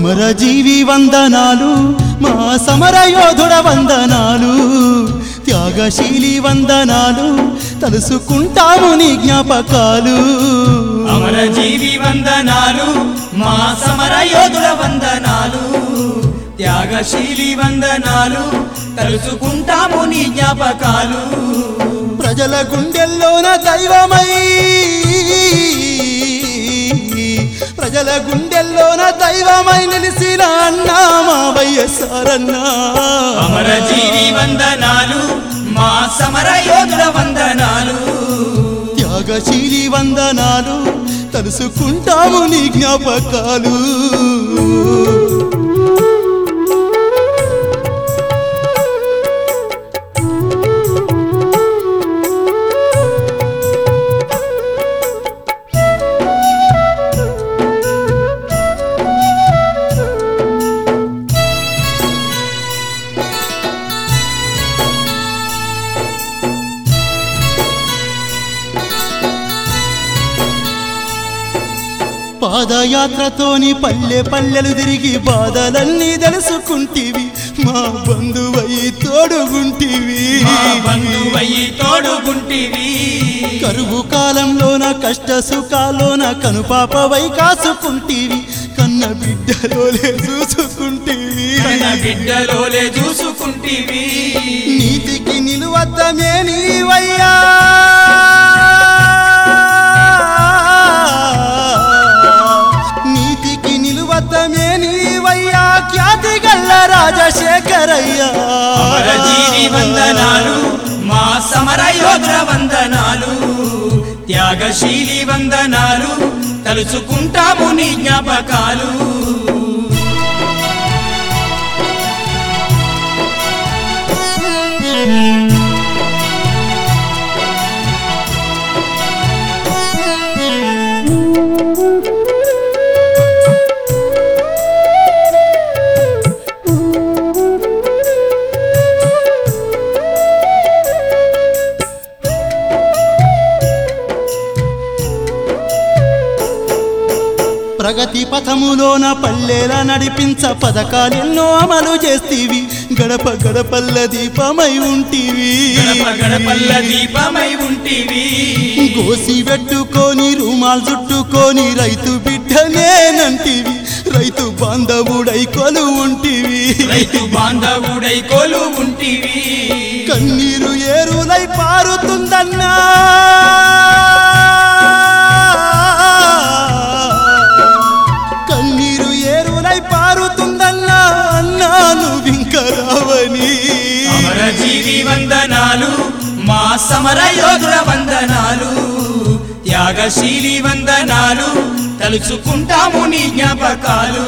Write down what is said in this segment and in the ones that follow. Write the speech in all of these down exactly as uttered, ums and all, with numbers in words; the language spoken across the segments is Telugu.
అమరజీవి వందనాలు మా సమరయోధుడ వందనాలు త్యాగశీలి వందనాలు తలుసుకుంటాము నీ జ్ఞాపకాలు అమరజీవి వందనాలు మా సమరయోధుడ వందనాలు త్యాగశీలి వందనాలు తలుసుకుంటాము నీ జ్ఞాపకాలు ప్రజల గుండెల్లోన దైవమై ప్రజల గుండెల్లోన దైవమై నిలిసిన అన్నా మా వైఎస్ఆర్ అన్నా అమరజీవి వందనాలు మా సమరయోధుడ వందనాలు త్యాగశీలి వందనాలు తలుసుకుంటాము నీ జ్ఞాపకాలు పాదయాత్రతోని పల్లె పల్లెలు తిరిగి బాధలన్నీ తెలుసుకుంటివి మా బంధువై తోడుగుంటివి మా బంధువై తోడుగుంటివి కరువు కాలంలోన కష్ట సుఖాలోన కనుపాపవై కాసుకుంటివి కన్న బిడ్డలోలే చూసుకుంటివి కన్న బిడ్డలోలే చూసుకుంటివి నీతికి నిలువద్దమే నీవయ్యా నిలువద్దమే నీవయ్యా ఖ్యాతి గల్ల రాజశేఖరయ్యా అమరజీవి వందనాలు మా సమరయోధుల వందనాలు త్యాగశీలి వందనాలు తలుచుకుంటాము నీ జ్ఞాపకాలు ప్రగతి పథములోన పల్లెల నడిపించ పథకాలెన్నో అమలు చేస్తీవి గడప గడపల్ల దీపమై ఉంటివి గడప గడపల్ల దీపమై ఉంటివి గోసి పెట్టుకొని రుమాల్ చుట్టుకొని రైతు బిడ్డనేనంటివి రైతు బాంధవుడై కొలు ఉంటివి రైతు బాంధవుడై కొలు ఉంటివి కన్నీరు ఏరులై పారుతుందన్నా కన్నీరు ఏరులై పారుతుందన్నా అన్నా నువ్వింక రావని అమరజీవి వందనాలు మా సమరయోధుల వందనాలు త్యాగశీలి వందనాలు తలుచుకుంటాము నీ జ్ఞాపకాలు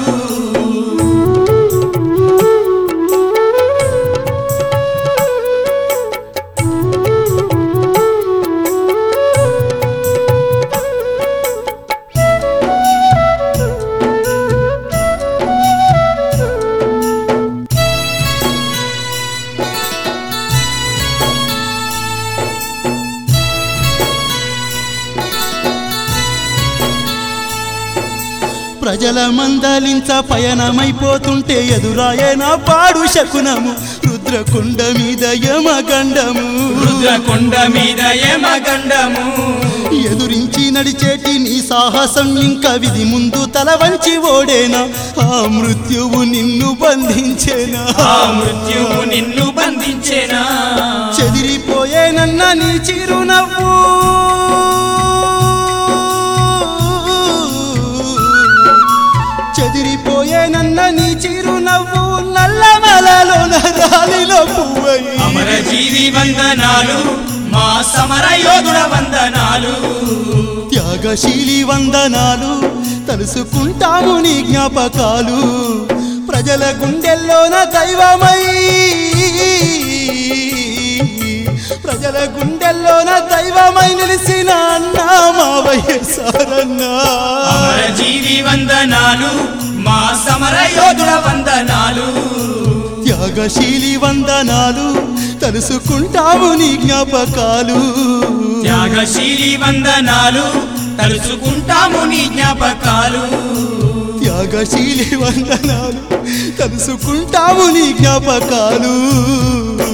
ప్రజల మందలించ పయనమైపోతుంటే ఎదురాయే నా పాడు శకునము రుద్రకొండ మీద యమగండము రుద్రకొండ మీద యమగండము ఎదురించి నడిచేటి నీ సాహసం ఇంకా విధి ముందు తల వంచి ఓడేనా ఆ మృత్యువు నిన్ను బంధించేనా ఆ మృత్యువు నిన్ను బంధించేనా చెదిరిపోయేనన్న నీ చిరునవ్వు చెదిరిపోయేనన్న నీ చిరునవ్వు నల్లమలలో నరాలిలో పువ్వై అమరజీవి వందనాలు మా సమరయోధుల వందనాలు త్యాగశీలి వందనాలు తలుసుకుంటాము నీ జ్ఞాపకాలు ప్రజల గుండెల్లోన దైవమై ప్రజల గుండెల్లోన దైవమై నిలిసిన అన్నా మా వైఎస్ఆర్ అన్నా అమరజీవి వందనాలు మా సమరయోధుల వందనాలు త్యాగశీలి వందనాలు తలుసుకుంటాము నీ జ్ఞాపకాలు త్యాగశీలి వందనాలు తలుచుకుంటాము నీ జ్ఞాపకాలు త్యాగశీలి వందనాలు తలుసుకుంటాము నీ జ్ఞాపకాలు